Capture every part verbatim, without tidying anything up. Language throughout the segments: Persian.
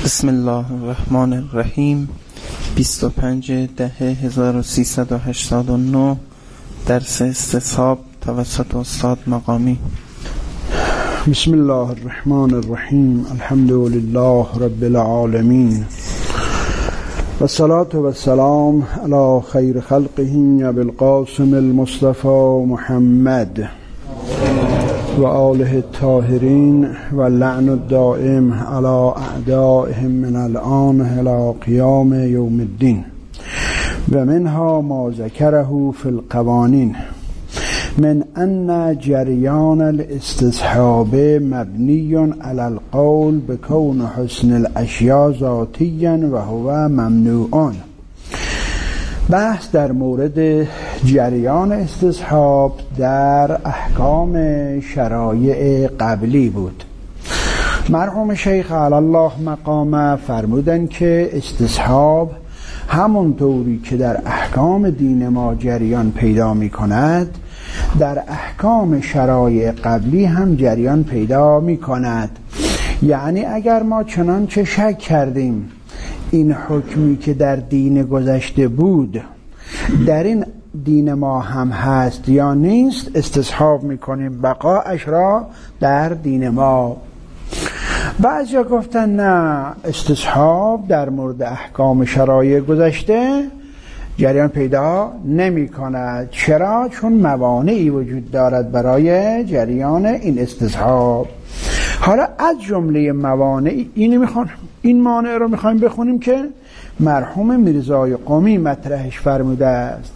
بسم الله الرحمن الرحیم. بیست و پنج ده هزار و سیصد و هشتاد و نه درس استصحاب توسط استاد مقامی. بسم الله الرحمن الرحیم. الحمد لله رب العالمین و الصلاة و السلام علی خیر خلقه ابی القاسم المصطفى محمد و آله الطاهرین و لعن الدائم علی اعدائهم من الآن الی قیام یوم الدین و منها ما ذکره فی القوانین من ان جریان الاستصحاب مبنی علی القول بکون حسن الاشیاء ذاتیا و هو ممنوع. بحث در مورد جریان استصحاب در احکام شرایع قبلی بود. مرحوم شیخ علی الله مقامه فرمودن که استصحاب همونطوری که در احکام دین ما جریان پیدا می کند در احکام شرایع قبلی هم جریان پیدا می کند. یعنی اگر ما چنانچه شک کردیم این حکمی که در دین گذشته بود در این دین ما هم هست یا نیست، استصحاب میکنیم بقاش را در دین ما. بعضیا گفتن نه، استصحاب در مورد احکام شرایع گذشته جریان پیدا نمی کند. چرا؟ چون موانعی وجود دارد برای جریان این استصحاب. حالا از جمله موانع اینو میخوام این مانع رو میخوایم بخونیم که مرحوم میرزای قمی مطرحش فرموده است.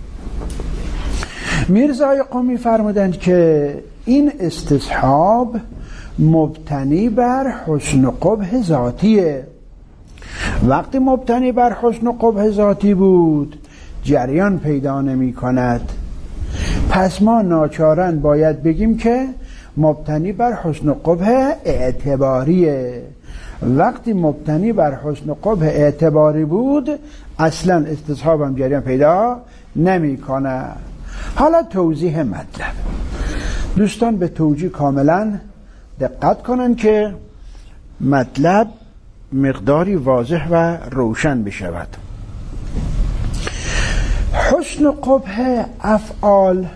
میرزای قمی فرمودند که این استصحاب مبتنی بر حسن و قبح ذاتیه. وقتی مبتنی بر حسن و قبح ذاتی بود جریان پیدا نمی کند. پس ما ناچارن باید بگیم که مبتنی بر حسن و قبح اعتباریه. وقتی مبتنی بر حسن و قبح اعتباری بود اصلا استصحاب هم جریان پیدا نمی کنه. حالا توضیح مطلب. دوستان به توجیه کاملا دقت کنن که مطلب مقداری واضح و روشن بشود. حسن و قبح افعال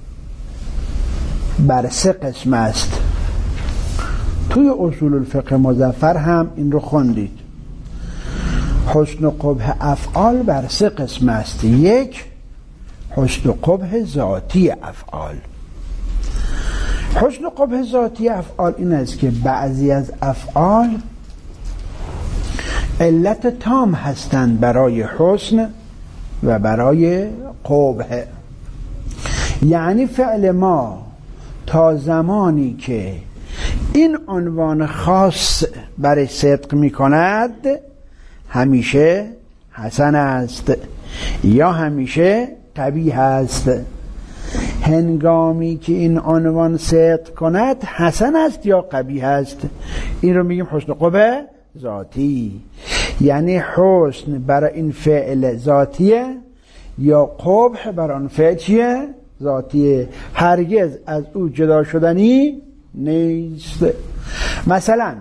بر سه قسم است. توی اصول الفقه مظفر هم این رو خوندید. حسن و قبح افعال بر سه قسم است. یک، حسن و قبح ذاتی افعال. حسن و قبح ذاتی افعال این است که بعضی از افعال علت تام هستند برای حسن و برای قبح. یعنی فعل ما تا زمانی که این عنوان خاص برای صدق می کند همیشه حسن است یا همیشه قبیح است. هنگامی که این عنوان صدق کند حسن است یا قبیح است، این رو میگیم حسن قبح ذاتی. یعنی حسن برای این فعل ذاتیه یا قبح برای آن فعل چیه؟ ذاتیه. هرگز از او جدا شدنی نیست. مثلا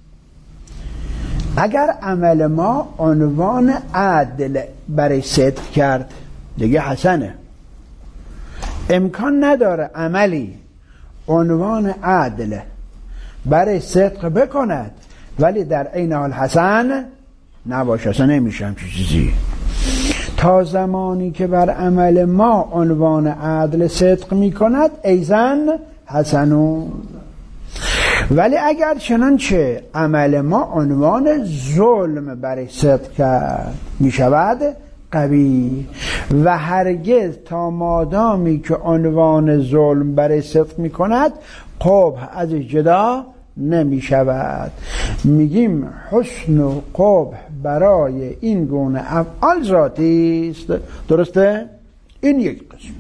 اگر عمل ما عنوان عدل برای صدق کرد دیگه حسنه. امکان نداره عملی عنوان عدل برای صدق بکند ولی در عین حال حسن نباشه، اصلا نمیشه همچین چیزی. تا زمانی که بر عمل ما عنوان عدل صدق میکند ایزن حسنون. ولی اگر چنانچه عمل ما عنوان ظلم برای صدق کرد میشود قوی. و هرگز تا مادامی که عنوان ظلم برای صدق میکند قبح از جدا نمی شود. میگیم حسن و قبح برای این گونه افعال ذاتی است. درسته؟ این یک قسم.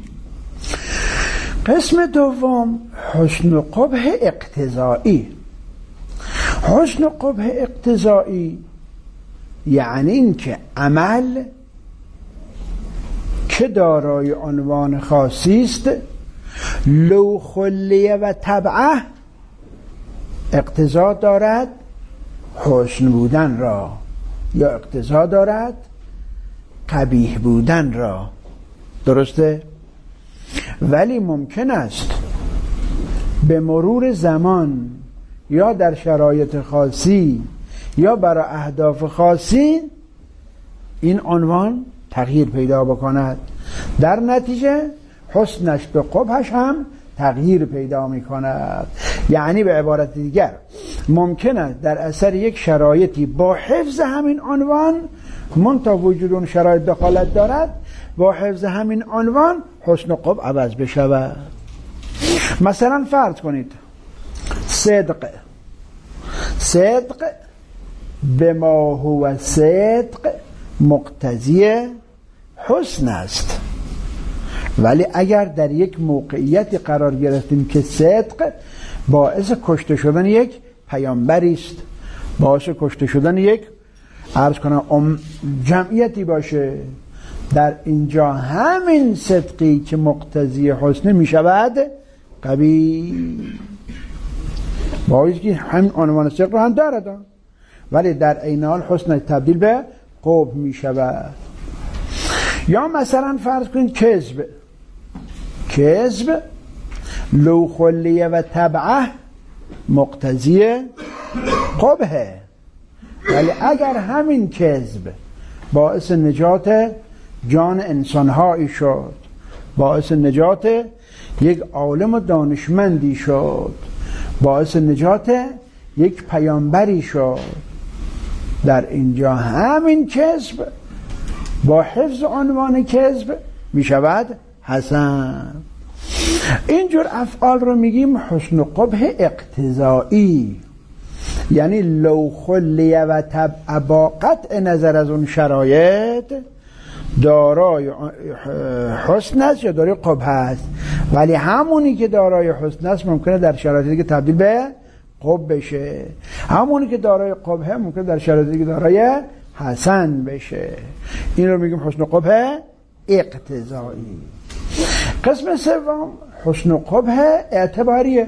قسم دوم حسن و قبح اقتضایی. حسن و قبح اقتضایی یعنی این که عمل که دارای عنوان خاصی است لو خلیه و تبعه اقتضا دارد حسن بودن را یا اقتضا دارد قبیح بودن را. درسته؟ ولی ممکن است به مرور زمان یا در شرایط خاصی یا برای اهداف خاصی این عنوان تغییر پیدا بکند، در نتیجه حسنش به قبحش هم تغییر پیدا می کند. یعنی به عبارت دیگر ممکن است در اثر یک شرایطی با حفظ همین عنوان، منتها وجود اون شرایط دخالت دارد، با حفظ همین عنوان حسن و قبح عوض بشود. مثلا فرض کنید صدق صدق به ما هو صدق مقتضی حسن است، ولی اگر در یک موقعیتی قرار گرفتیم که صدق باعث کشته شدن یک پیامبری است، باعث کشته شدن یک عرض کنم جمعیتی باشه، در اینجا همین صدقی که مقتضی حسن می شود قبیح، باعث که همین عنوان صدق رو هم دارد، ولی در عین حال حسن تبدیل به قبح می شود. یا مثلا فرض کنید کذب کذب لو خلیه و تبعه مقتضی قبحه، ولی اگر همین کذب باعث نجات جان انسانهایی شد، باعث نجات یک عالم و دانشمندی شد، باعث نجات یک پیامبری شد، در اینجا همین کذب با حفظ عنوان کذب می شود حسن. اینجور افعال رو میگیم حسن و قبح اقتضایی، یعنی لو خلیه و تبع با قطع نظر از اون شرایط دارای حسن است یا دارای قبح است، ولی همونی که دارای حسن است ممکنه در شرایطی که تبدیل به قبح بشه، همونی که دارای قبح ممکنه در شرایطی که دارای حسن بشه. این رو میگیم حسن و قبح اقتضایی. قسم سوم حسن و قبح اعتباریه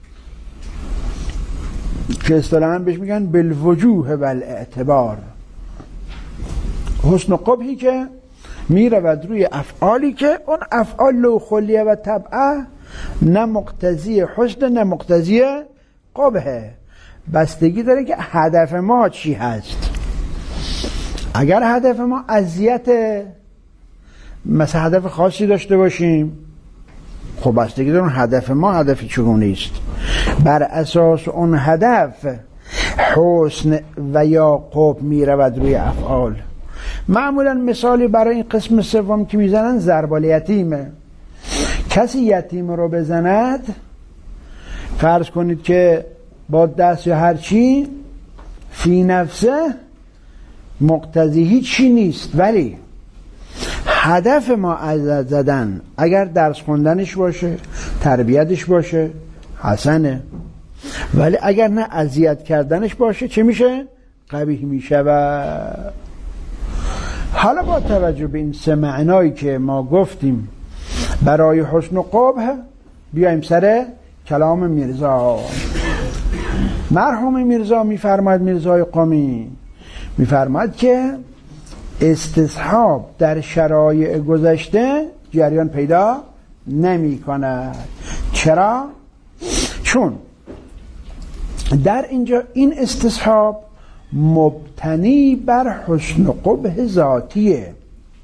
که اصطلاحاً بهش میگن بالوجوه والاعتبار. حسن و قبحی که میرود روی افعالی که اون افعال لو خلیه و تبعه نه مقتضی حسن نه مقتضی قبحه، بستگی داره که هدف ما چی هست. اگر هدف ما اذیت مثلا هدف خاصی داشته باشیم، خب بستگی داره هدف ما هدف چگونه است، بر اساس اون هدف حسن و یا قبح میرود روی افعال. معمولا مثالی برای این قسم سوم که میزنن ضرب الیتیمه. کسی یتیم رو بزند، فرض کنید که با دست یا هرچی فی نفسه مقتضی هیچی نیست، ولی هدف ما از زدن اگر درس خوندنش باشه، تربیتش باشه، حسنه، ولی اگر نه اذیت کردنش باشه چه میشه؟ قبیح میشود. حالا با توجه به این سه معنایی که ما گفتیم برای حسن و قبح، بیایم سر کلام میرزا. مرحوم میرزا میفرماید، میرزای قمی میفرماید که استصحاب در شرایع گذشته جریان پیدا نمی کند. چرا؟ چون در اینجا این استصحاب مبتنی بر حسن و قبح ذاتیه.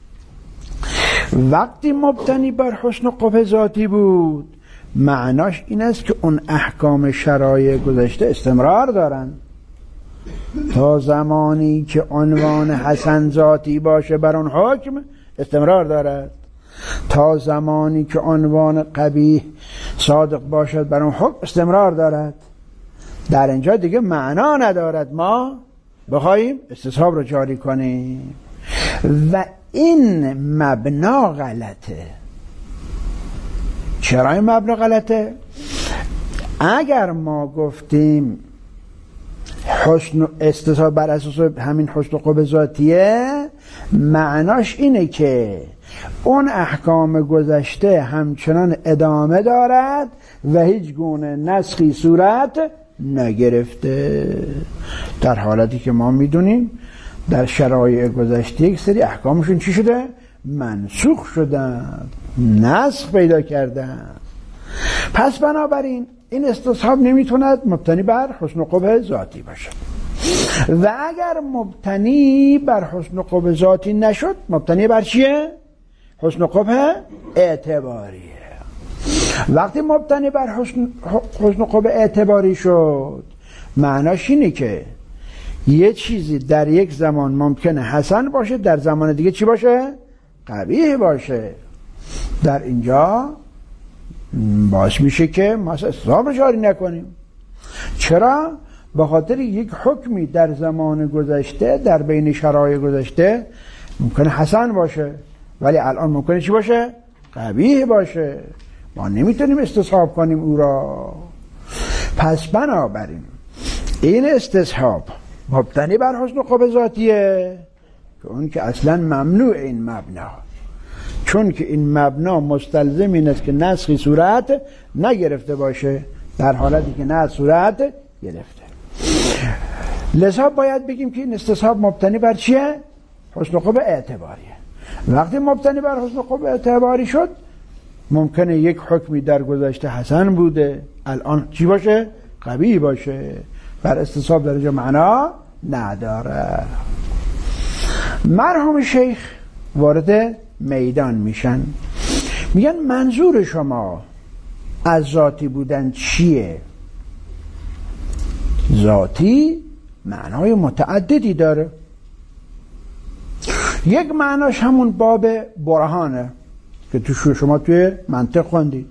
وقتی مبتنی بر حسن و قبح ذاتی بود، معناش این است که اون احکام شرایع گذشته استمرار دارن تا زمانی که عنوان حسن ذاتی باشه بر اون حکم استمرار دارد، تا زمانی که عنوان قبیح صادق باشد بر اون حکم استمرار دارد. در اینجا دیگه معنا ندارد ما بخواهیم استصحاب رو جاری کنیم و این مبنا غلطه. چرا این مبنا غلطه؟ اگر ما گفتیم حسن استصحاب بر اساس همین حسن و قبح ذاتیه، معناش اینه که اون احکام گذشته همچنان ادامه دارد و هیچ گونه نسخی صورت نگرفته، در حالتی که ما میدونیم در شرایع گذشته یک سری احکامشون چی شده؟ منسوخ شدن، نسخ پیدا کردن. پس بنابراین این استصحاب نمیتوند مبتنی بر حسن قبح ذاتی باشه و اگر مبتنی بر حسن قبح ذاتی نشد مبتنی بر چیه؟ حسن قبح اعتباریه. وقتی مبتنی بر حسن, حسن قبح اعتباری شد معناش اینه که یه چیزی در یک زمان ممکنه حسن باشه، در زمان دیگه چی باشه؟ قبیح باشه. در اینجا باعث میشه که ما استصحاب رو جاری نکنیم. چرا؟ به خاطر یک حکمی در زمان گذشته، در بین شرایع گذشته ممکنه حسن باشه ولی الان ممکنه چی باشه؟ قبیح باشه. ما نمیتونیم استصحاب کنیم او را. پس بنابراین این استصحاب مبتنی بر حسن قبح ذاتیه که اون که اصلا ممنوع این مبنا، چون که این مبنا مستلزم این است که نسخی صورت نگرفته باشه در حالتی که نه صورت گرفته. لذا باید بگیم که این استصحاب مبتنی بر چیه؟ حسن قبح اعتباریه. وقتی مبتنی بر حسن قبح اعتباری شد ممکنه یک حکمی در گذشته حسن بوده الان چی باشه؟ قبیح باشه. بر استصحاب در اینجا معنا نداره. مرحوم شیخ وارد میدان میشن، میگن منظور شما از ذاتی بودن چیه؟ ذاتی معنای متعددی داره. یک معناش همون باب برهانه که تو شما توی منطق خوندید.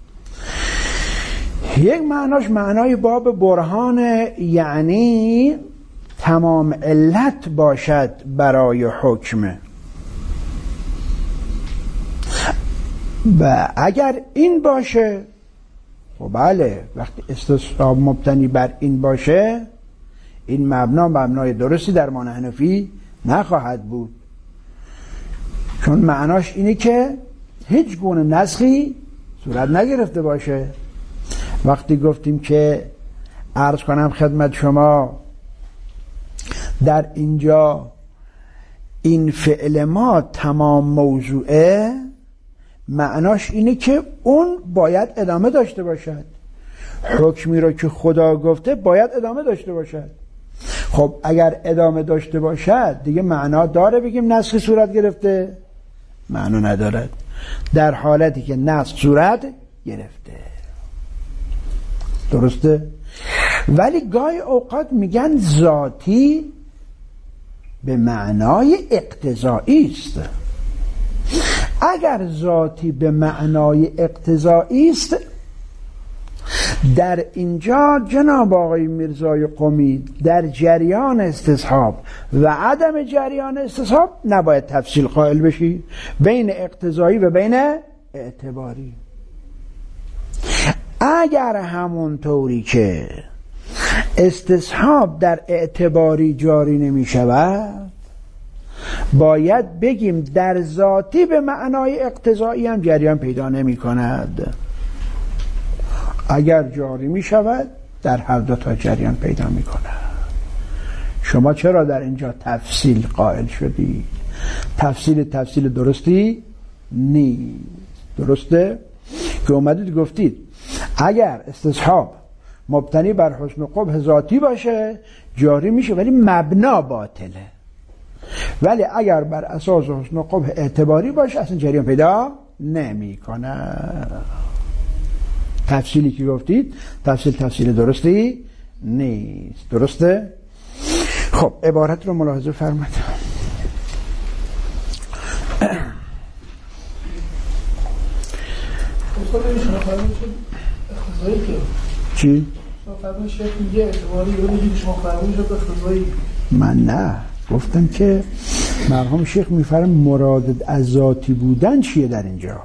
یک معناش معنای باب برهانه، یعنی تمام علت باشد برای حکمه. و اگر این باشه خب بله، وقتی استصحاب مبتنی بر این باشه این مبنا مبنای درستی در مان حنفی نخواهد بود، چون معناش اینه که هیچ گونه نسخی صورت نگرفته باشه. وقتی گفتیم که عرض کنم خدمت شما در اینجا این فعل ما تمام موضوعه، معناش اینه که اون باید ادامه داشته باشد. حکمی رو که خدا گفته باید ادامه داشته باشد. خب اگر ادامه داشته باشد دیگه معنا داره بگیم نسخ صورت گرفته؟ معنا ندارد در حالتی که نسخ صورت گرفته. درسته؟ ولی گاهی اوقات میگن ذاتی به معنای اقتضایی است. اگر ذاتی به معنای اقتضایی است، در اینجا جناب آقای میرزای قمی در جریان استصحاب و عدم جریان استصحاب نباید تفصیل قائل بشی بین اقتضایی و بین اعتباری. اگر همون طوری که استصحاب در اعتباری جاری نمی شود، باید بگیم در ذاتی به معنای اقتضایی هم جریان پیدا نمی کند. اگر جاری می شود در هر دو تا جریان پیدا می کند. شما چرا در اینجا تفصیل قائل شدید؟ تفصیل تفصیل درستی نیست. درسته؟ که اومدید گفتید اگر استصحاب مبتنی بر حسن قبح ذاتی باشه جاری میشه ولی مبنا باطله، ولی اگر بر اساس حسن قبح اعتباری باشه اصلا جریان پیدا نمی کنه. تفصیلی که گفتید تفصیل تفصیل درستی نیست. درسته؟ خب عبارت رو ملاحظه فرمایید. چی؟ من نه، گفتم که مرحوم شیخ میفرم مراد از ذاتی بودن چیه در اینجا.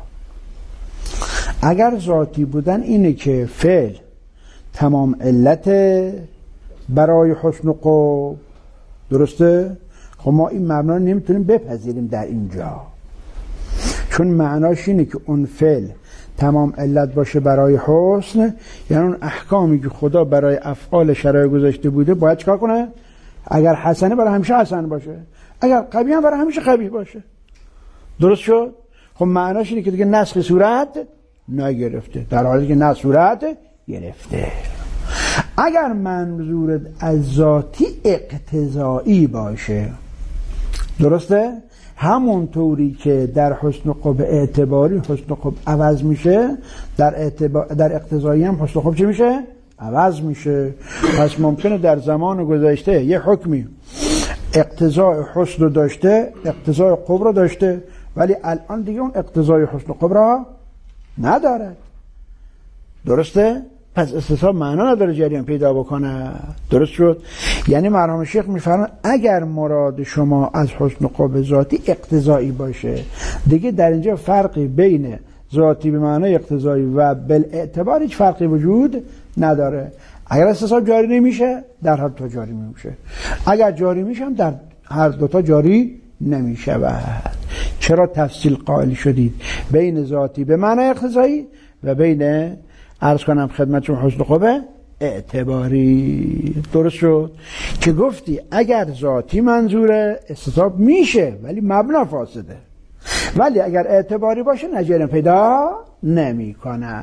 اگر ذاتی بودن اینه که فعل تمام علت برای حسن قبح، درسته؟ خب ما این مبنا رو نمیتونیم بپذیریم در اینجا، چون معناش اینه که اون فعل تمام علت باشه برای حسن، یعنی اون احکامی که خدا برای افعال شرایع گذاشته بوده باید چکار کنه؟ اگر حسنه برای همیشه حسن باشه، اگر قبیح هم برای همیشه قبیح باشه. درست شد؟ خب معناش اینه که دیگه نسخ صورت نگرفته، در حالی که نسخ صورت گرفته. اگر منظور از ذاتی اقتضایی باشه، درسته؟ همون طوری که در حسن قبح اعتباری حسن قبح عوض میشه، در اعتبار در اقتضایی هم حسن قبح چه میشه؟ عوض میشه. پس ممکنه در زمان گذشته یه حکمی اقتضای حسن رو داشته، اقتضای قبح رو داشته، ولی الان دیگه اون اقتضای حسن قبح را نداره. درسته؟ پس استصحاب معنا نداره جریان پیدا بکنه. درست شد؟ یعنی مرحوم شیخ میفرمایند اگر مراد شما از حسن قبح ذاتی اقتضایی باشه، دیگه در اینجا فرقی بین ذاتی به معنای اقتضایی و بالاعتبار هیچ فرقی وجود نداره. اگر استصحاب جاری نمیشه، در هر دو جاری میشه. اگر جاری میشه هم در هر دو تا جاری نمیشه. چرا تفصیل قائل شدید بین ذاتی به معنای اقتضایی و بین عرض کنم خدمتشون حسن قبح اعتباری؟ درست شد که گفتی اگر ذاتی منظوره استصحاب میشه ولی مبنا فاسده، ولی اگر اعتباری باشه نجرم پیدا نمی کنه.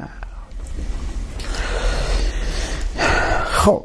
خب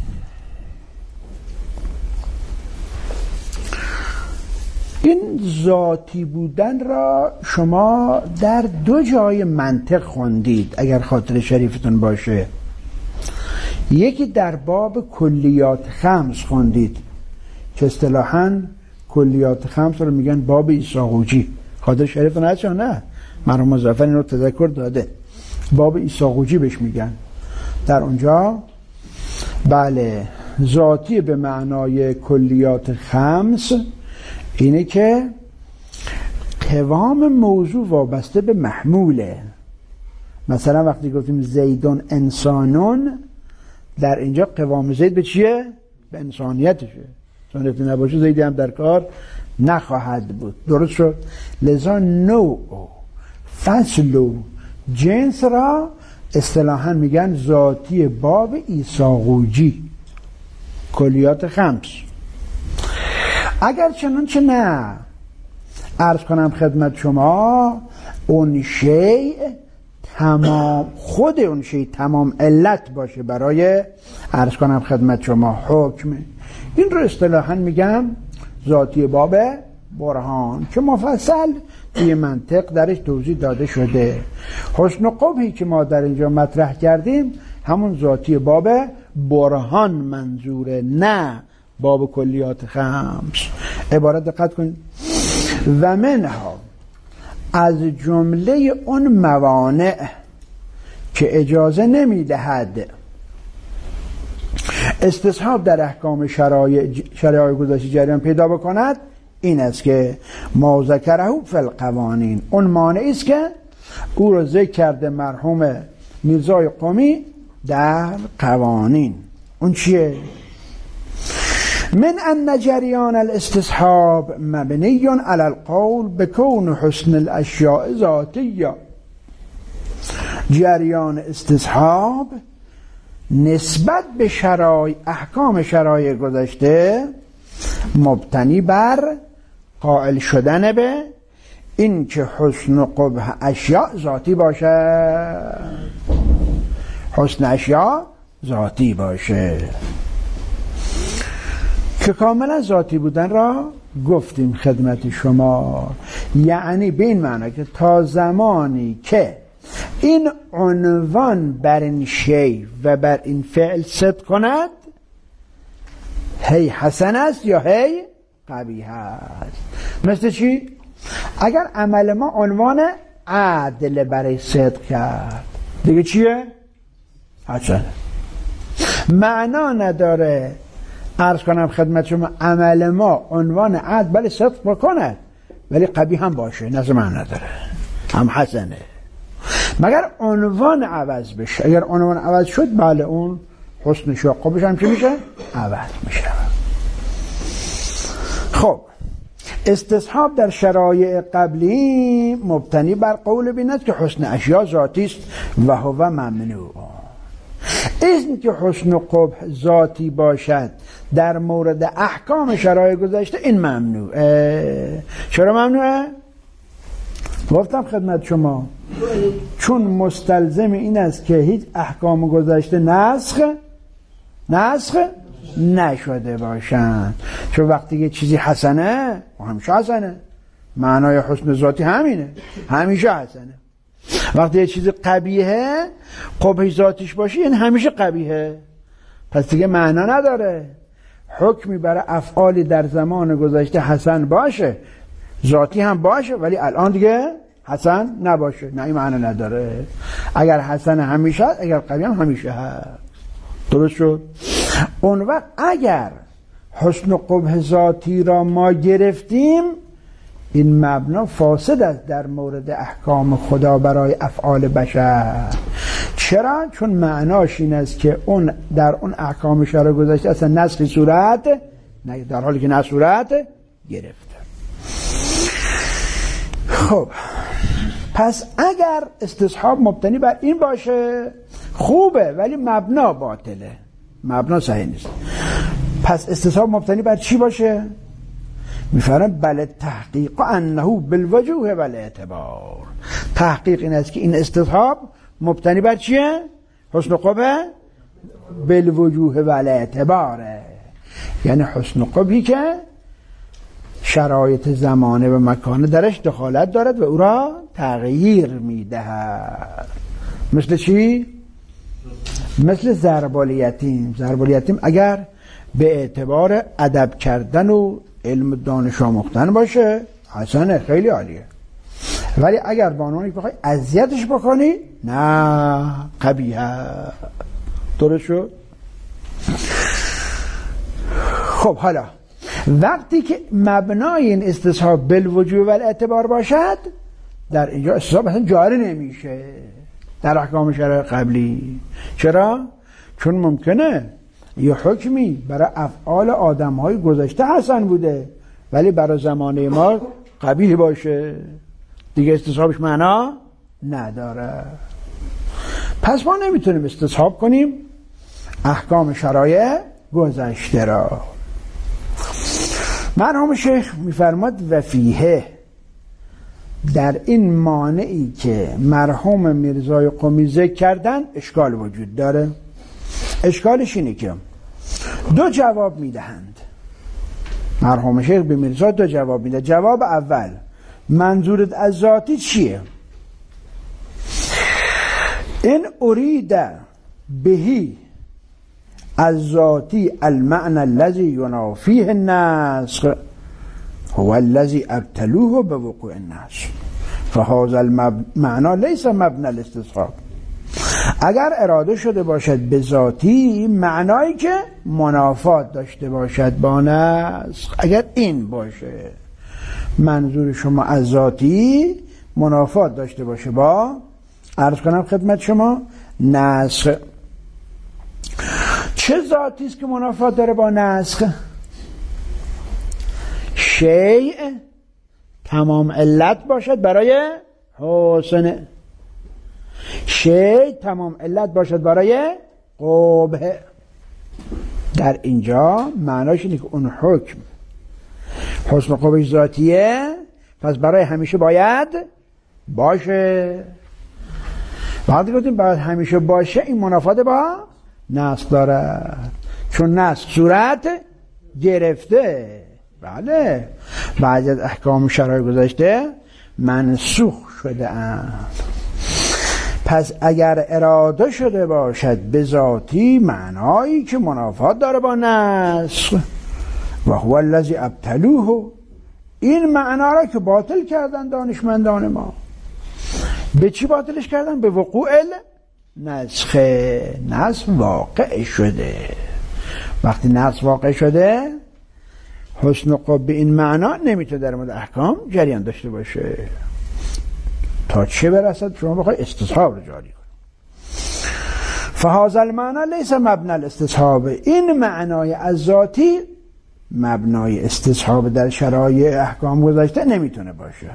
این ذاتی بودن را شما در دو جای منطق خوندید اگر خاطر شریفتون باشه. یکی در باب کلیات خمس خوندید که اصطلاحاً کلیات خمس رو میگن باب ایساقوجی. خاطر شریفتون هست یا نه؟ مرحوم مظفر این رو تذکر داده، باب ایساقوجی بهش میگن. در اونجا بله ذاتی به معنای کلیات خمس اینه که قوام موضوع وابسته به محموله. مثلا وقتی گفتیم زیدون انسانون، در اینجا قوام زید به چیه؟ به انسانیتشه. انسانیت نباشه زیدی هم در کار نخواهد بود. درست شد؟ لذا نوع فصل و جنس را اصطلاحاً میگن ذاتی باب ایساقوجی، کلیات خمس. اگر چنانچه نه عرض کنم خدمت شما اون شیء تمام خود اون شیء تمام علت باشه برای عرض کنم خدمت شما حکم، این رو اصطلاحاً میگم ذاتی باب برهان که مفصل توی منطق درش توضیح داده شده. حسن قبحی که ما در اینجا مطرح کردیم همون ذاتی باب برهان منظوره، نه باب کلیات خمس. عبارت دقت کنید. و منها از جمله اون موانع که اجازه نمیدهد استصحاب در احکام شرایع شرایع گذشته جریان پیدا بکند این است که ما ذکره فی القوانین، اون مانعی است که او رو ذکر کرده مرحوم میرزای قمی در قوانین. اون چیه؟ من ان جریان الاستصحاب مبنی علی القول بکون حسن الاشیاء ذاتیه. جریان استصحاب نسبت به شرایع احکام شرایع گذشته مبتنی بر قائل شدن به این که حسن و قبح اشیاء ذاتی باشه، حسن اشیاء ذاتی باشه که کاملا ذاتی بودن را گفتیم خدمت شما. یعنی به این معنی که تا زمانی که این عنوان بر این شی و بر این فعل صدق کند هی حسن است یا هی قبیح است. مثل چی؟ اگر عمل ما عنوان عدل برای صدق کرد دیگه چیه؟ حسن. معنا نداره عرض کنم خدمت شما عمل ما عنوان عدل برای صدق بکند ولی قبیح هم باشه، نظر من نداره، هم حسنه. مگر عنوان عوض بشه. اگر عنوان عوض شد بله اون حسن شاقه بشه هم چی میشه؟ عوض میشه. خب استصحاب در شرایع قبلی مبتنی بر قول بیند که حسن اشیا ذاتی است و هو ممنوع. این که حسن و قبح ذاتی باشد در مورد احکام شرایع گذشته این ممنوعه. چرا ممنوعه؟ گفتم خدمت شما چون مستلزم این است که هیچ احکام گذشته نسخ نسخ نشده باشند. چون وقتی یه چیزی حسنه همیشه حسنه، معنای حسن ذاتی همینه، همیشه حسنه. وقتی یه چیز قبیحه قبح ذاتیش باشه یعنی همیشه قبیحه، پس دیگه معنا نداره. حکمی برای افعالی در زمان گذشته حسن باشه، ذاتی هم باشه، ولی الان دیگه حسن نباشه، نه این معنا نداره. اگر حسن همیشه هست، اگر قبیح هم همیشه هست. درست شد؟ اون وقت اگر حسن و قبح ذاتی را ما گرفتیم این مبنا فاسد است در مورد احکام خدا برای افعال بشر. چرا؟ چون معناش این است که اون در اون احکام شرع گذشته اصلا نسخی صورت نه، در حالی که نه صورت گرفته. خب پس اگر استصحاب مبتنی بر این باشه خوبه، ولی مبنا باطله، مبنا صحیح نیست. پس استصحاب مبتنی بر چی باشه؟ میفرم بله تحقیق انه بالوجوه والاعتبار. تحقیق این است که این استصحاب مبتنی بر چیه؟ حسن و قبح بالوجوه والاعتباره، یعنی حسن و قبحی که شرایط زمانه و مکانه درش دخالت دارد و او را تغییر میدهد. مثل چی؟ مثل ضرب الیتیم. ضرب الیتیم اگر به اعتبار ادب کردن و علم دانش آموختن باشه حسنه، خیلی عالیه، ولی اگر به عنوان بخوای اذیتش بکنی نه، قبیحه. درست شد؟ خب حالا وقتی که مبنای این استصحاب بالوجوه والاعتبار باشد، در اینجا استصحاب اصلا جاری نمیشه در احکام شرع قبلی. چرا؟ چون ممکنه یه حکمی برای افعال آدم‌های گذشته حسن بوده ولی برای زمانه ما قبیح باشه، دیگه استصحابش معنا نداره. پس ما نمیتونیم استصحاب کنیم احکام شرایع گذشته را. مرحوم شیخ میفرماد و فیه، در این مانعی که مرحوم میرزای قمی ذکر کردن اشکال وجود داره. اشکالش اینه که دو جواب میدهند. مرحوم شیخ به میرزا دو جواب میده. جواب اول، منظورت از ذاتی چیه؟ این اريد بهی از ذاتی المعنى الذي ينافيه النسخ هو الذي ابتلوه بوقوع النسخ فهذا المعنى ليس مبنى الاستصحاب. اگر اراده شده باشد به ذاتی معنایی که منافات داشته باشد با نسخ، اگر این باشه منظور شما از ذاتی منافات داشته باشه با، عرض کنم خدمت شما، نسخ. چه ذاتی است که منافات داره با نسخ؟ شیء تمام علت باشد برای حسن، شیء تمام علت باشد برای قبح. در اینجا معناش اینه که اون حکم حسن و قبح ذاتیه، پس برای همیشه باید باشه. وقتی گفتیم باید همیشه باشه، این منافات با نسخ دارد، چون نسخ صورت گرفته. بله، بعضی از احکام شرایع گذشته منسوخ شده اند. پس اگر اراده شده باشد به ذاتی معنایی که منافات داره با نسخ، و هو الذی ابتلوه، این معنا را که باطل کردن دانشمندان ما. به چی باطلش کردن؟ به وقوع نسخ. نسخ واقع شده. وقتی نسخ واقع شده، حسن و قبح به این معنا نمیتونه در مورد احکام جریان داشته باشه تا چه برسد شما بخوای استصحاب رو جاری کنید. فهذا المعنى لیس مبنى الاستصحاب، این معنای از ذاتی مبنای استصحاب در شرایع احکام گذشته نمیتونه باشه.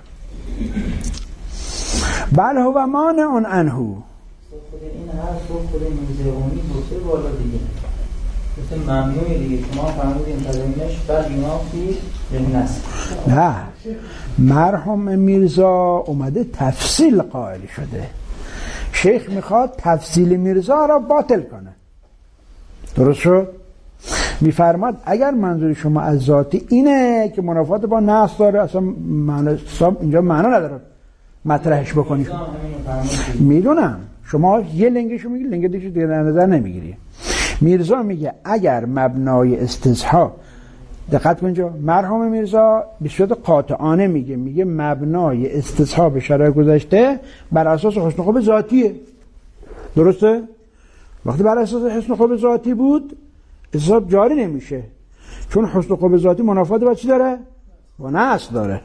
بل هو مانع عنه. این هر سو خود میزبانی توصیل بالا دیگه مثل ممنوعی دیگه شما فرمودین تضمینش بل ینافی للنسخ. نه، مرحوم میرزا اومده تفصیل قائل شده. شیخ میخواد تفصیل میرزا را باطل کنه. درست شد؟ میفرماد اگر منظور شما از ذاتی اینه که منافات با نص داره، اصلا معنی اینجا معنا نداره مطرحش بکنی. میدونم شما یه لنگشو میگی، لنگ دیگه دیگه در نظر نمیگیری. میرزا میگه اگر مبنای استصحاب، دقت کن اینجا مرحوم میرزا به صورت قاطعانه میگه میگه مبنای استصحاب شرایع گذشته بر اساس حسن خوب ذاتیه. درسته؟ وقتی بر اساس حسن خوب ذاتی بود استصحاب جاری نمیشه، چون حسن خوب ذاتی منافات با چی داره؟ با نص داره.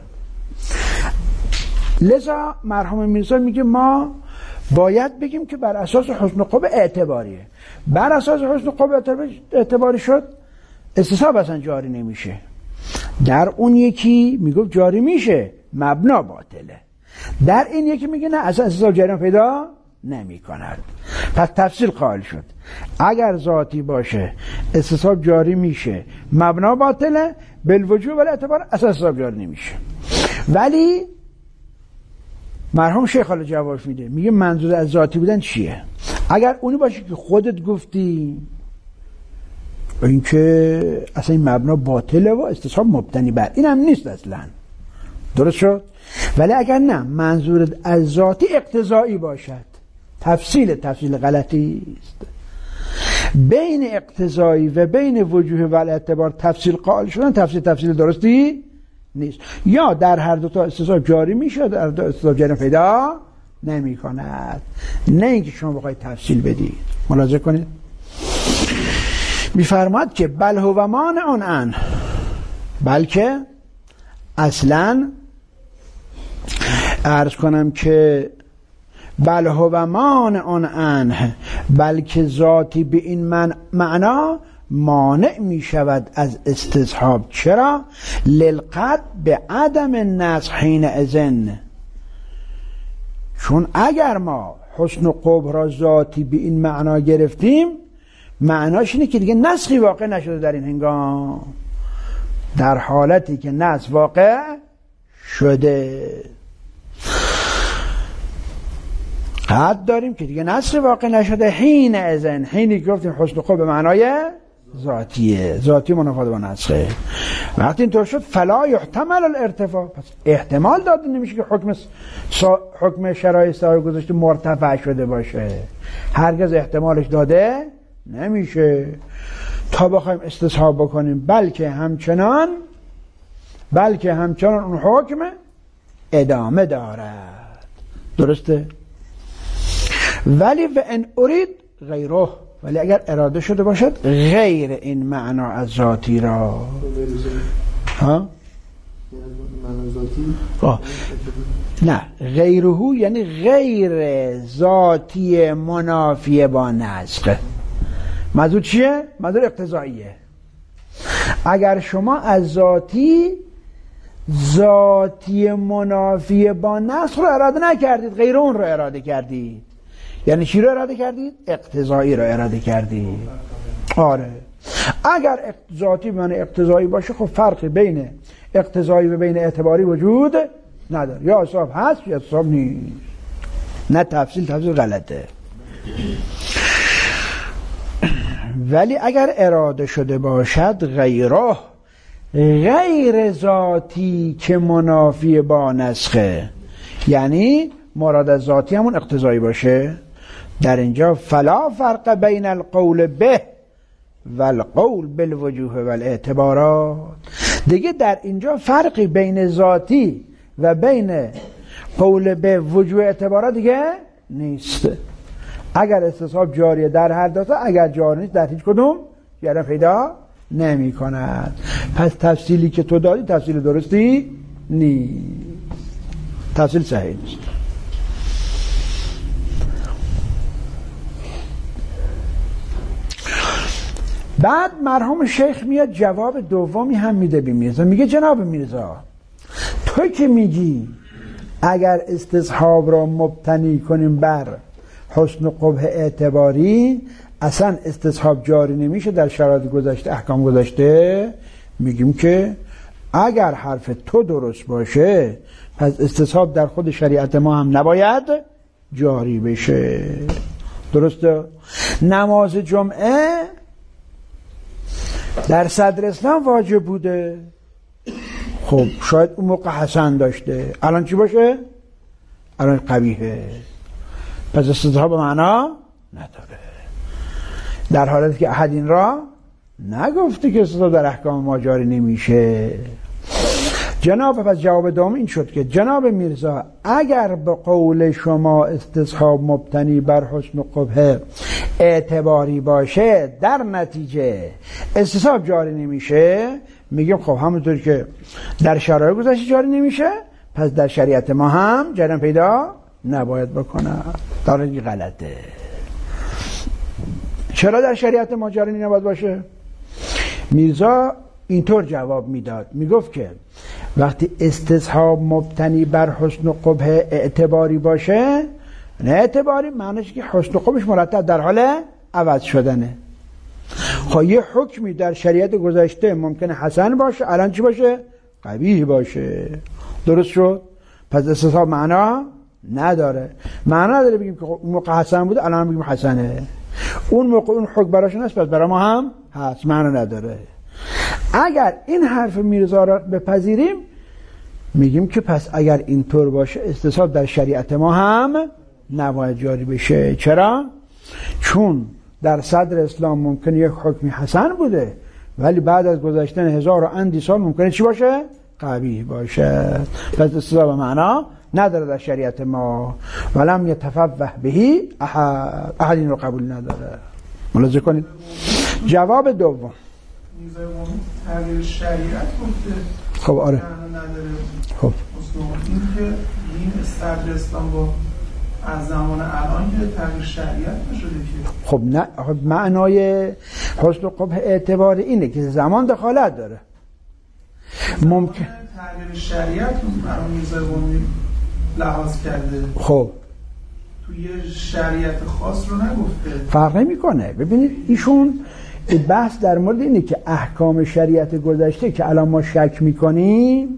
لذا مرحوم میرزا میگه ما باید بگیم که بر اساس حسن خوب اعتباریه. بر اساس حسن خوب اعتباری شد استصحاب اصلا جاری نمیشه. در اون یکی میگفت جاری میشه، مبنا باطله. در این یکی میگه نه، اصلا استصحاب جاری پیدا نمی کند. پس تفصیل قائل شد اگر ذاتی باشه استصحاب جاری میشه، مبنا باطله، بالوجوب ولی اعتبار اصلا استصحاب جاری نمیشه. ولی مرحوم شیخ حالا جواب میده، میگه منظور از ذاتی بودن چیه؟ اگر اونی باشه که خودت گفتی این که اصلا این مبنا باطله و استصحاب مبتنی بر این هم نیست اصلا. درست شد؟ ولی اگر نه منظور از ذاتی اقتضایی باشد، تفصیل تفصیل غلطی است. بین اقتضایی و بین وجوه و اعتبار تفصیل قائل شدن تفصیل تفصیل درستی نیست. یا در هر دو تا استصحاب جاری میشه، در دو استصحاب جاری پیدا نمی کند. نه اینکه شما بخواید تفصیل بدید. ملاحظه کنید میفرماد که بل هو مانع عنه، بلکه اصلا عرض کنم که بل هو مانع عنه، بلکه ذاتی به این من معنا مانع می شود از استصحاب. چرا؟ للقطع به عدم نسخ حین اذن، چون اگر ما حسن و قبح را ذاتی به این معنا گرفتیم معناش اینه که دیگه نسخی واقع نشده در این هنگام، در حالتی که نسخ واقع شده. قد داریم که دیگه نسخ واقع نشده حین اذن، حینی که گفتیم حسن و قبح به معنای ذاتیه، ذاتی منافات با نسخه. وقتی اینطور شد فلا یحتمل الارتفاع، پس احتمال داده نمیشه که حکم سا... حکم شرایع سایه گذاشته مرتفع شده باشه، هرگز احتمالش داده نمیشه تا بخوایم استصحاب بکنیم، بلکه همچنان بلکه همچنان اون حکم ادامه دارد. درسته؟ ولی و ان ارید غیره، ولی اگر اراده شده باشد غیر این معنا از ذاتی را، ها؟ آه. نه غیره یعنی غیر ذاتی منافی با نسخ. منظور چیه؟ منظور اقتضاییه. اگر شما از ذاتی ذاتی منافی با نسخ رو اراده نکردید، غیر اون رو اراده کردید، یعنی چی رو اراده کردید؟ اقتضایی رو اراده کردید. آره اگر ذاتی به معنی اقتضایی باشه خب فرقی بین اقتضایی و بین اعتباری وجود نداره، یا اصحاب هست یا اصحاب نیست. نه تفصیل تفصیل غلطه. ولی اگر اراده شده باشد غیره، غیر ذاتی که منافی با نسخه، یعنی مراد از ذاتی همون اقتضایی باشه، در اینجا فلا فرق بین القول به و القول بالوجوه و الاعتبارات، دیگه در اینجا فرقی بین ذاتی و بین قول به وجوه اعتبارات دیگه نیست. اگر استصحاب جاریه در هر دو تا، اگر جاری نیست در هیچ کدوم جاری پیدا نمی کند. پس تفصیلی که تو دادی تفصیل درستی نیست، تفصیل صحیح نیست. بعد مرحوم شیخ میاد جواب دومی هم میده به میرزا، میگه جناب میرزا تو که میگی اگر استصحاب را مبتنی کنیم بر حسن و قبح اعتباری اصلا استصحاب جاری نمیشه در شرایط گذشته احکام گذشته، میگیم که اگر حرف تو درست باشه پس استصحاب در خود شریعت ما هم نباید جاری بشه. درسته؟ نماز جمعه در صدر اسلام واجب بوده، خب شاید اون موقع حسن داشته، الان چی باشه؟ الان قبیحه، پس استصحاب معنا نداره، در حالتی که احد این را نگفته که استصحاب در احکام ما جاری نمیشه. جناب پس جواب دوم این شد که جناب میرزا اگر به قول شما استصحاب مبتنی بر حسن و قبح اعتباری باشه در نتیجه استصحاب جاری نمیشه، میگیم خب همونطور که در شرایط گذشته جاری نمیشه پس در شریعت ما هم جریان پیدا نباید بکنه. در این غلطه. چرا در شریعت ما جاری نباید باشه؟ میرزا اینطور جواب میداد، میگفت که وقتی استصحاب مبتنی بر حسن و قبح اعتباری باشه، نه اعتباری معنیش که حسن و قبحش مرتب در حال عوض شدنه. خب یه حکمی در شریعت گذشته ممکنه حسن باشه، الان چی باشه؟ قبیح باشه. درست شد؟ پس استصحاب معنا نداره. معنا نداره بگیم که اون موقع حسن بوده الان هم بگیم حسنه، اون موقع اون حکم براشون هست پس برای ما هم هست، معنا نداره. اگر این حرف میرزا را بپذیریم میگیم که پس اگر اینطور باشه استصحاب در شریعت ما هم نباید جاری بشه. چرا؟ چون در صدر اسلام ممکنه یک حکمی حسن بوده ولی بعد از گذشتن هزار و اندی سال ممکنه چی باشه؟ قبیح باشه. پس استصحاب معنا نداره در شریعت ما، ولم یتفوه بهی احد، احد این رو قبول نداره. ملاحظه کنید. جواب دوم میزای مومن تغییر شریعت گفته. خب آره نداره. خب این که این صدر اسلام با از زمان الان که تغییر شریعت نشده که خب نه، معنای حسن و قبح اعتبار اینه که زمان دخالت داره. ممکن تغییر شریعت برای میزای مومن لحاظ کرده، خب توی شریعت خاص رو نگفته، فرق نمیکنه. ببینید ایشون بحث در مورد اینه که احکام شریعت گذشته که الان ما شک میکنیم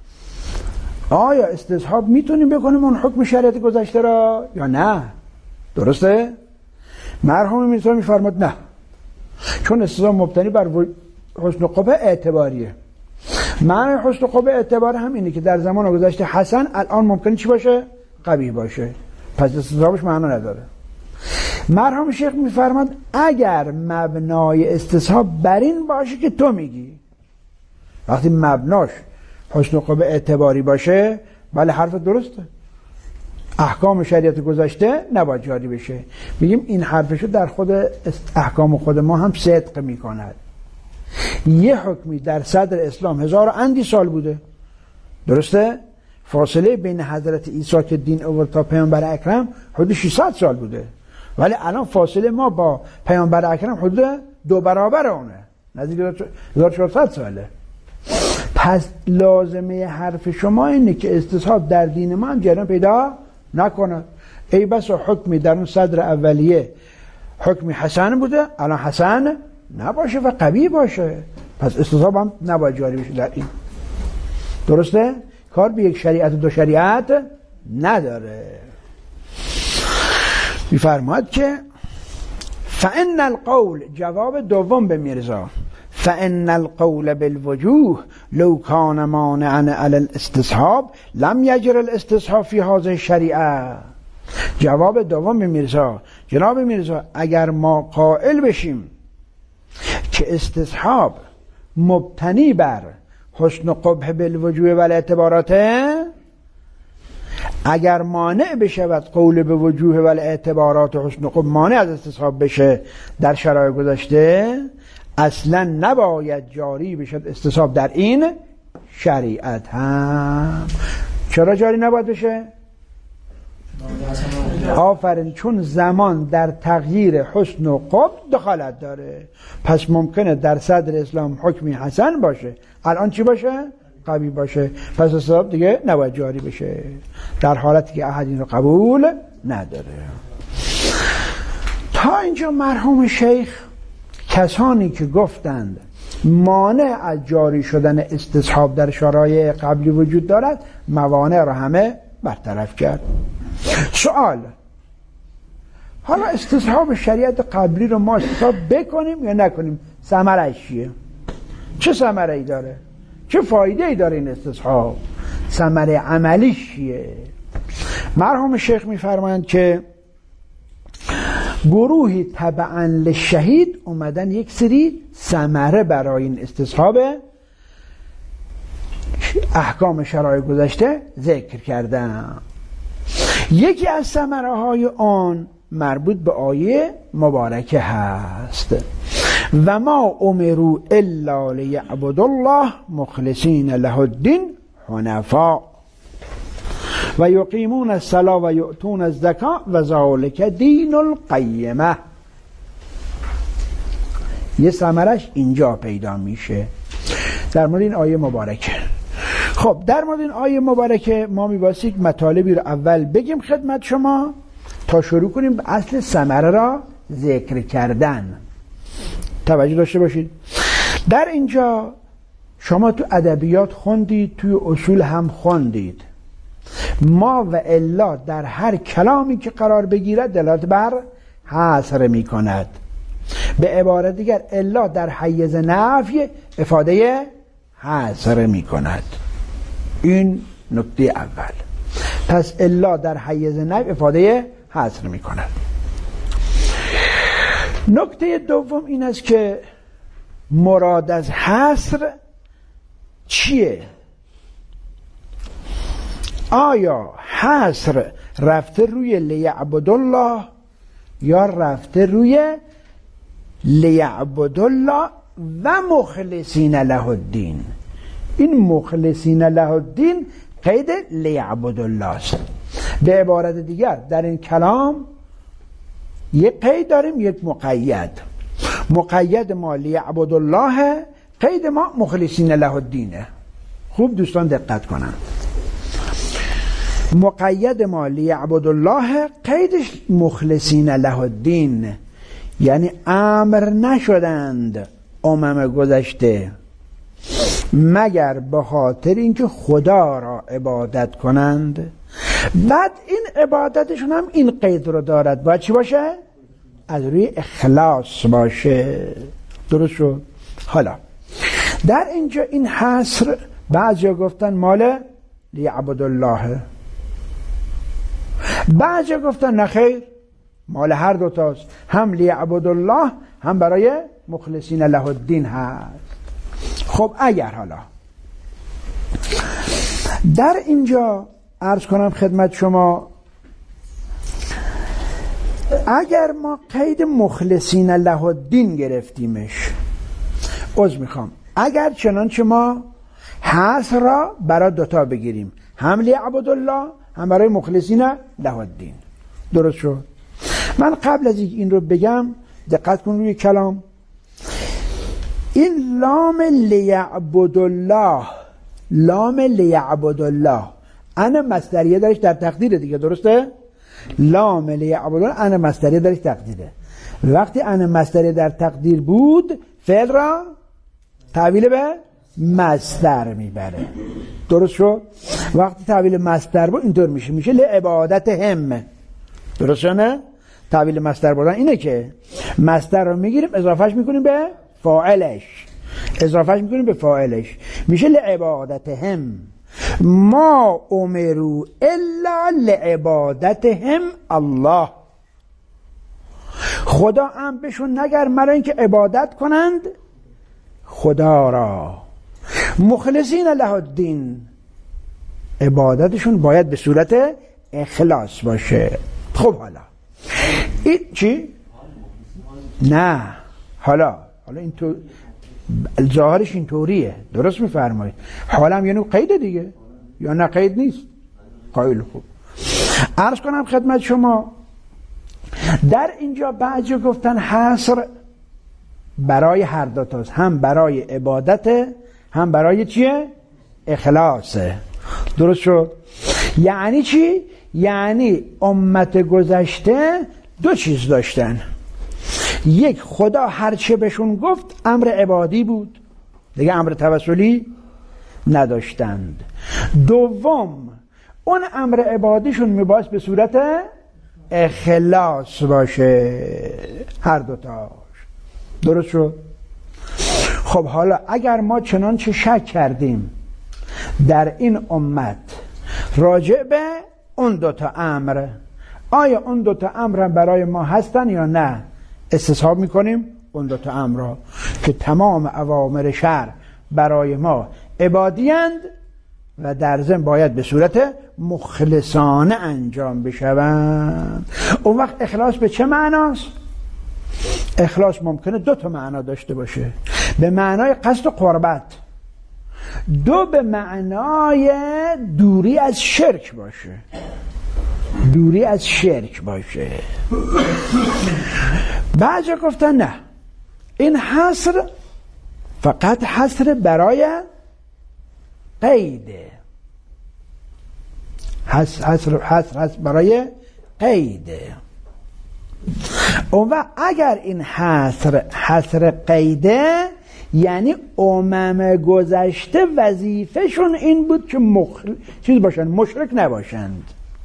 آیا استصحاب میتونیم بکنیم اون حکم شریعت گذشته را یا نه. درسته؟ مرحوم میرزا میفرماد نه، چون استصحاب مبتنی بر حسن و قبح اعتباریه. معنی حسن و قبح اعتبار هم اینه که در زمان گذشته حسن الان ممکنه چی باشه؟ قبیح باشه، پس استصحابش معنا نداره. مرحوم شیخ میفرماد اگر مبنای استصحاب بر این باشه که تو میگی، وقتی مبناش حسن و قبح اعتباری باشه بله حرف درسته، احکام شریعت گذشته نباید جاری بشه، میگیم این حرفشو در خود احکام خود ما هم صدق میکند. یه حکمی در صدر اسلام هزار و اندی سال بوده، درسته؟ فاصله بین حضرت عیسی که دین آورد تا پیامبر اکرم حدود ششصد سال بوده، ولی الان فاصله ما با پیامبر اکرم حدود دو برابر اونه، نزدیک هزار و چهارصد ساله. پس لازمه حرف شما اینه که استصحاب در دین ما هم جریان پیدا نکنه. ای بس حکمی در اون صدر اولیه حکمی حسن بوده الان حسن نباشه و قبیح باشه، پس استصحاب هم نباید جاری بشه در این. درسته؟ کار به یک شریعت و دو شریعت نداره. میفرماد که فإن القول، جواب دوم به میرزا، فإن القول بالوجوه لو كان مانعا على الاستصحاب لم يجر الاستصحاب في هذه الشریعه. جواب دوم به میرزا، جناب میرزا اگر ما قائل بشیم که استصحاب مبتنی بر حسن و قبح بالوجوه و الاعتباراته، اگر مانع بشود قول به وجوه و الاعتبارات و حسن و قبح مانع از استصحاب بشه در شرایط گذشته، اصلا نباید جاری بشد استصحاب در این شریعت هم. چرا جاری نباید بشه؟ آفرین. چون زمان در تغییر حسن و قبح دخالت داره، پس ممکنه در صدر اسلام حکمی حسن باشه، الان چی باشه؟ قبیح باشه، پس حساب دیگه نباید جاری بشه، در حالتی که احد این رو قبول نداره. تا اینجا مرحوم شیخ کسانی که گفتند مانع از جاری شدن استصحاب در شرایع قبلی وجود دارد، موانع را همه برطرف کرد. سوال: حالا استصحاب شریعت قبلی رو ما استصحاب بکنیم یا نکنیم، ثمرش چیه؟ چه ثمره ای داره؟ چه فایده ای داره این استصحاب؟ ثمره عملیش چیه؟ مرحوم شیخ میفرمایند که گروهی تبعا للشهید اومدن یک سری ثمره برای این استصحاب احکام شرایع گذشته ذکر کردن. یکی از ثمره های آن مربوط به آیه مبارکه هست: و ما امروا الا لیعبدوا الله مخلصین له الدین حنفاء و یقیمون الصلاة و یؤتون الزکاة و ذلک دین القیمه. یه ثمرش اینجا پیدا میشه در مورد این آیه مبارکه. خب در مورد این آیه مبارکه ما میبایستی مطالبی رو اول بگیم خدمت شما تا شروع کنیم به اصل ثمره را ذکر کردن. توجه داشته باشید. در اینجا شما تو ادبیات خوندید، توی اصول هم خوندید، ما و الا در هر کلامی که قرار بگیرد دلالت بر حصر می کند. به عبارت دیگر الا در حیز نفی افاده حصر می کند. این نکته اول. پس الا در حیز نفی افاده حصر می کند. نکته دوم این است که مراد از حصر چیه؟ آیا حصر رفته روی لیعبد الله یا رفته روی لیعبد الله و مخلصین له الدین؟ این مخلصین له الدین قید لیعبد الله است. به عبارت دیگر در این کلام یک قید داریم، یک مقید. مقید ما لیعبد الله، قید ما مخلصین له الدینه. خوب دوستان دقت کنن. مقید ما لیعبد الله قیدش مخلصین له الدین، یعنی امر نشدند امم گذشته مگر به خاطر اینکه خدا را عبادت کنند. بعد این عبادتشون هم این قید رو دارد، باید چی باشه؟ از روی اخلاص باشه. درست شد؟ حالا در اینجا این حصر بعضی گفتن مال لیعبد الله، بعضی گفتن نخیر مال هر دوتاست، هم لیعبد الله هم برای مخلصین له الدین هست. خب اگر حالا در اینجا عرض کنم خدمت شما، اگر ما قید مخلصین له الدین گرفتیمش، عذر میخوام، اگر چنانچه ما حصر را برای دوتا بگیریم، هم لیعبد الله هم برای مخلصین له الدین، درست شد؟ من قبل از این رو بگم دقت کن روی کلام. این لام لیعبد الله، لام لیعبد الله انا مصدریه درش در تقدیر دیگه، درسته؟ لام لیعبد الله انا مصدریه درش تقدیره. وقتی انا مصدریه در تقدیر بود فعل را تحویل به مصدر میبره، درست شد؟ وقتی تحویل مصدر بود اینطور میشه، میشه لعبادت هم، درست شد نه؟ تحویل مصدر بودن اینه که مصدر رو میگیریم اضافهش میکنیم به فاعلش، اضافهش میکنیم به فاعلش، میشه لعبادت هم. ما امروا الا لعبادتهم الله. خدا هم بهشون نگر مرا اینکه عبادت کنند خدا را. مخلصین له الدین، عبادتشون باید به صورت اخلاص باشه. خب حالا این چی؟ نه حالا حالا این تو ظاهرش اینطوریه، درست میفرمایید. حالا هم یعنی قید دیگه یا نه قید نیست؟ قایل خوب. عرض کنم خدمت شما در اینجا بعضی گفتن حصر برای هر دو تاست، هم برای عبادت هم برای چیه؟ اخلاصه. درست شد؟ یعنی چی؟ یعنی امت گذشته دو چیز داشتن. یک، خدا هرچه بهشون گفت امر عبادی بود، دیگه امر توسلی نداشتند. دوم، اون امر عبادیشون میباید به صورت اخلاص باشه، هر دوتاش. درست شد؟ خب حالا اگر ما چنانچه شک کردیم در این امت راجع به اون دوتا امر، آیا اون دوتا امر برای ما هستن یا نه، استصحاب میکنیم اون دوتا امر را که تمام اوامر شرع برای ما عبادیند و در ضمن باید به صورت مخلصانه انجام بشوند. اون وقت اخلاص به چه معناست؟ اخلاص ممکنه دو تا معنا داشته باشه، به معنای قصد و قربت، دو به معنای دوری از شرک باشه، دوری از شرک باشه. بعضی گفتن نه، این حصر فقط حصر برای قیده، حصر حصر حصر, حصر برای قیده. اون وقت اگر این حصر حصر قیده، یعنی امم گذشته وظیفهشون این بود که مخل... چیز باشن، مشرک نباشند،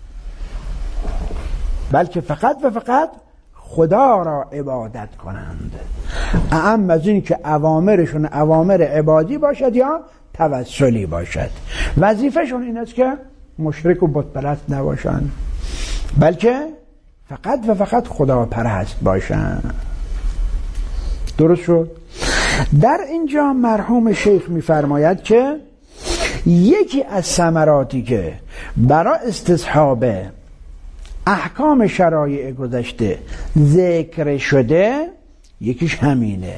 بلکه فقط و فقط خدا را عبادت کنند. اعم از این که اوامرشون اوامر عبادی باشد یا توسلی باشد، وظیفهشون این است که مشرک و بت پرست نباشند، بلکه فقط و فقط خدا پرست باشند. درست شد؟ در اینجا مرحوم شیخ می‌فرماید که یکی از ثمراتی که برای استصحاب احکام شرایع گذشته ذکر شده، یکیش همینه،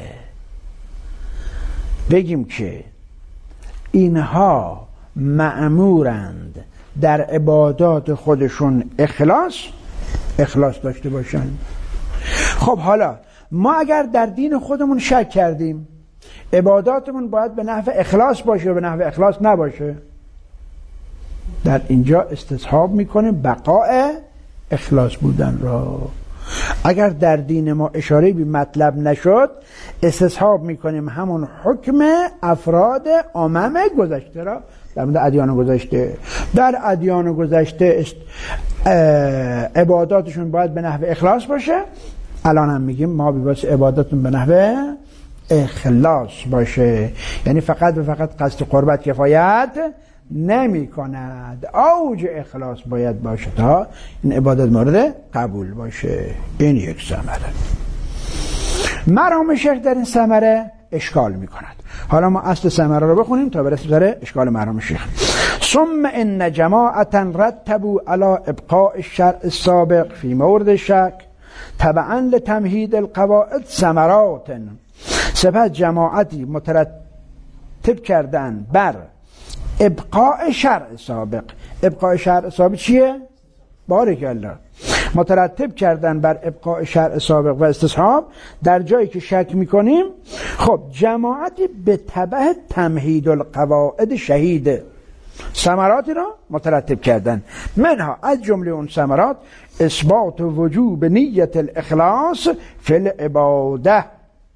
بگیم که اینها مأمورند در عبادات خودشون اخلاص اخلاص داشته باشن. خب حالا ما اگر در دین خودمون شک کردیم عباداتمون باید به نحو اخلاص باشه و به نحو اخلاص نباشه، در اینجا استصحاب میکنیم بقاء اخلاص بودن را. اگر در دین ما اشاره به مطلب نشد، استصحاب میکنیم همون حکم افراد امم گذشته را در مورد ادیان گذشته. در ادیان گذشته است عباداتشون باید به نحو اخلاص باشه، الان هم میگیم ما باید عباداتون به نحو اخلاص باشه، یعنی فقط و فقط قصد قربت کفایت نمی کند، اوج اخلاص باید باشه تا این عبادت مورد قبول باشه. این یک ثمره. مرحوم شیخ در این ثمره اشکال می کند. حالا ما اصل ثمره رو بخونیم تا برسیم سر اشکال مرحوم شیخ. ثم ان جماعتا رتبوا على ابقاء الشرع السابق في مورد الشك تبعا لتمهید القواعد ثمرات. سپس جماعتی مترتب کردن بر ابقاء شرع سابق. ابقاء شرع سابق چیه؟ بارک الله. مترتب کردن بر ابقاء شرع سابق و استصحاب در جایی که شک میکنیم. خب جماعتی به تبع تمهید القواعد شهید ثمراتی را مترتب کردن، منها از جمله اون ثمرات اثبات وجوب نیت الاخلاص فی العباده.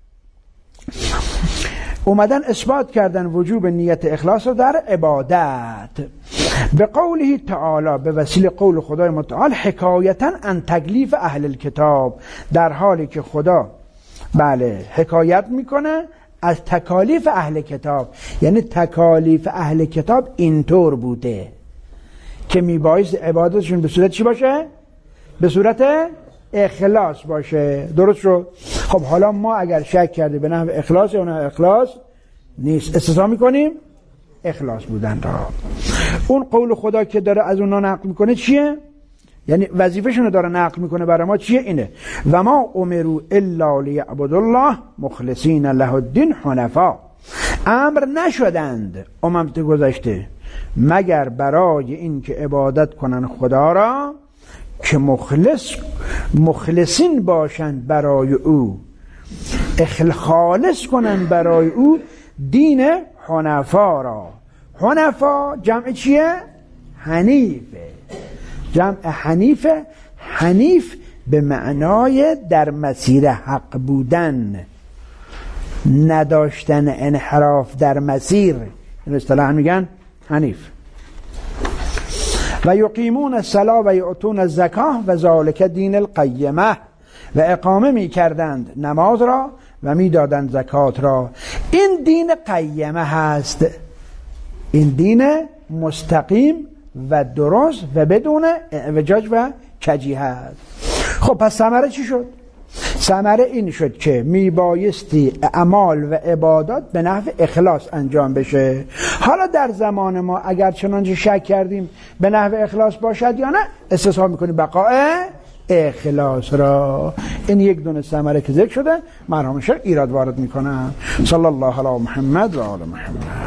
اومدن اثبات کردن وجوب نیت اخلاص رو در عبادت. به قوله تعالی، به وسیله قول خدای متعال، حکایتا عن تکلیف اهل الکتاب، در حالی که خدا بله حکایت میکنه از تکالیف اهل کتاب، یعنی تکالیف اهل کتاب اینطور بوده که میبایست عبادتشون به صورت چی باشه؟ به صورت اخلاص باشه. درست شد؟ خب حالا ما اگر شک کرده به نحو اخلاص یا نه اخلاص نیست، استثنا میکنیم اخلاص بودن را. اون قول خدا که داره از اونا نقل میکنه چیه؟ یعنی وظیفه‌شون داره نقل میکنه برای ما چیه؟ اینه و ما امروا الا لیعبدوا الله مخلصین له الدین حنفا. امر نشدند امم گذشته مگر برای این که عبادت کنن خدا را که مخلص مخلصین باشند برای او، اخل خالص کنند برای او دین حنفا را. حنفا جمع چیه؟ حنیفه. جمع حنیفه. حنیف به معنای در مسیر حق بودن، نداشتن انحراف در مسیر، این اصطلاحاً میگن حنیف. و یقیمون الصلاة و یؤتون الزکاة و ذلک دین القیمه، و اقامه میکردند نماز را و میدادند زکات را. این دین قیمه هست، این دین مستقیم و درست و بدون اعوجاج و کجی هست. خب پس ثمره چی شد؟ ثمره این شد که میبایستی اعمال و عبادات به نحو اخلاص انجام بشه. حالا در زمان ما اگر چنانچه شک کردیم به نحو اخلاص باشد یا نه، استصحاب میکنیم بقاء اخلاص را. این یک دونه ثمره که ذکر شده، مرحوم شیخ ایراد وارد میکنن. صلی الله علی محمد و آل محمد.